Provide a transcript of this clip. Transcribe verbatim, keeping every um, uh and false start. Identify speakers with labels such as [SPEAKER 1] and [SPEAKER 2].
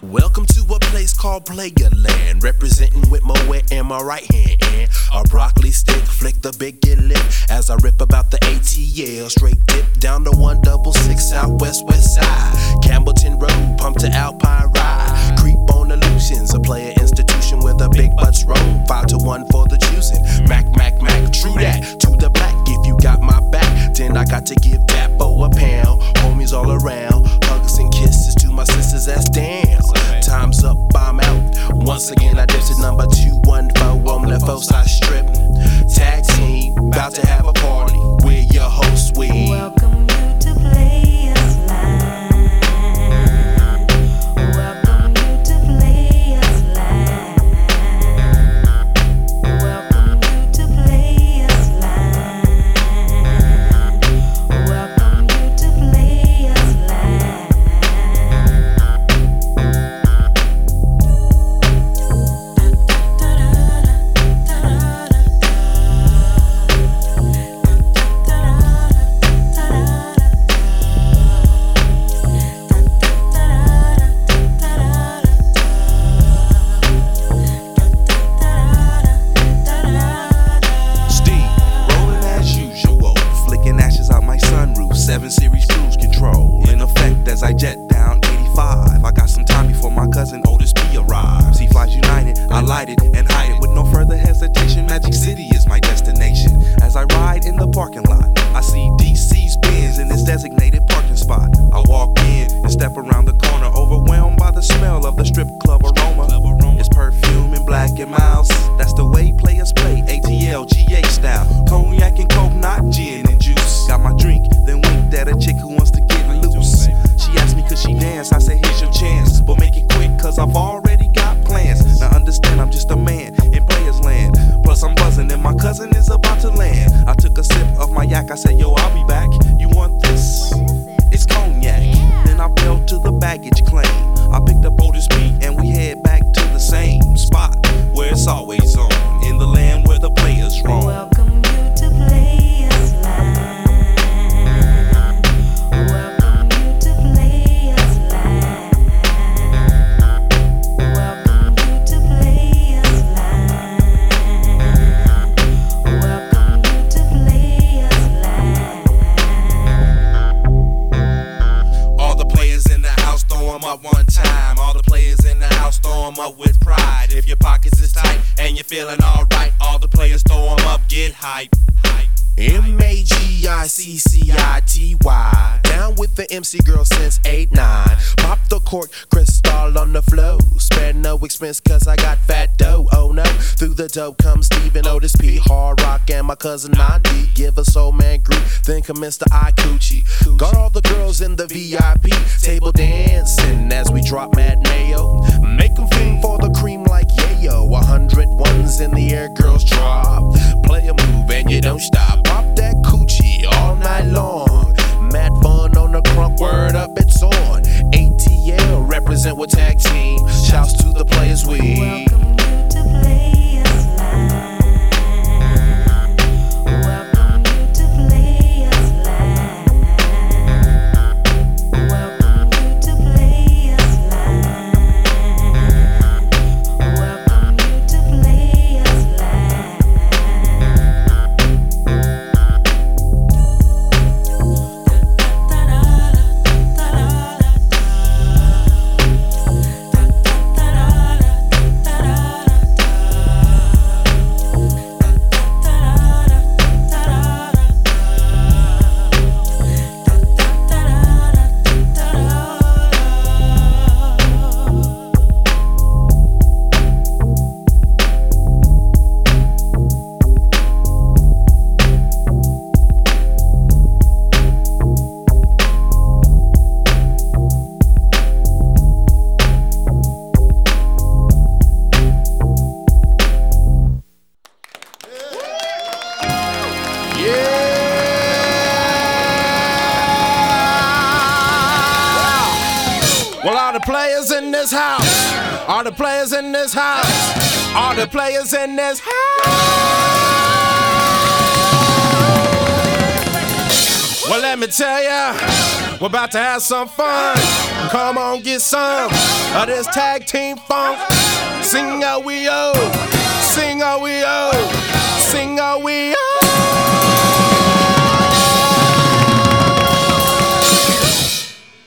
[SPEAKER 1] Welcome to a place called Player Land, representing with Moet in my right hand, and a broccoli stick, flick the big get lit as I rip about the A T L. Straight dip down to one double six Southwest West Side, Campbellton Road, pump to Alpine Ride, creep on illusions, a player institution where the big butts roam. Five to one for the choosing, Mac Mac Mac, true that to the black. If you got my back, then I got to give Dapo a pound. Homies all around, hugs and kisses to my sisters. That's damn. Time's up, I'm out. Once again, I dipped to number two one four on the four side strip. Tag team, about to have a party. We're your hosts, we
[SPEAKER 2] welcome you to Players Land. Welcome you to Players Land. Welcome you to Players Land. Welcome you to Players Land.
[SPEAKER 3] seven series cruise control in effect as I jet down eighty-five. I got some time before my cousin Otis P arrives. He flies United, I light it and hide it with no further hesitation. Magic City is my destination. As I ride in the parking lot, I see D C's Benz in its designated parking spot. I walk in and step around the corner, overwhelmed by the smell of the strip club aroma. It's perfume and black and mouse. That's the way players play, A T L, G A style. Cognac and coke, not gin and juice. Got my drink, then winked at a chick who wants to get loose. She asked me could she dance, I said here's your chance, but make it quick cause I've already got plans. Now understand I'm just a man in Players Land, plus I'm buzzing and my cousin is about to land. I took a sip of my yak, I said yo I'll be back. You want this? It's cognac. Then I bailed to the baggage claim. I picked up Otis P and we head back to the same spot where it's always on, in the land where the players roam.
[SPEAKER 2] Welcome you to Players Land. Welcome you to Players Land. Welcome you to Players Land. Welcome you to Players Land.
[SPEAKER 1] all the players in the house, throw 'em up one time. All the players in the house, throw 'em up with pride. If your pockets is tight and you're feeling alright, all the players throw 'em up, get hype. hype. M A G I C C I T Y, down with the M C girl since eight nine. Pop the cork, crystal on the flow. Spare no expense cause I got fat dough. Oh no, through the dope comes Steven Otis P, Hard Rock and my cousin nine D. Give a soul man grief, then commence the I Coochie. Got all the girls in the V I P table dancing as we drop mad mayo. Make 'em fiend for the cream like yayo. A hundred ones in the air, girls drop. Play a move and you don't stop. Pop that coochie all night long. Mad fun on the crunk, word up, it's on. A T L represent with tag team. Shouts to the players we.
[SPEAKER 2] Welcome you to Players Land. Welcome you to Players Land. Welcome you to Players Land. Welcome you to Players Land.
[SPEAKER 1] Well, all the players in this house, all the players in this house, all the players in this house. Well, let me tell ya, we're about to have some fun.
[SPEAKER 4] Come on, get some of this tag team funk. Sing out we owe, sing out we owe.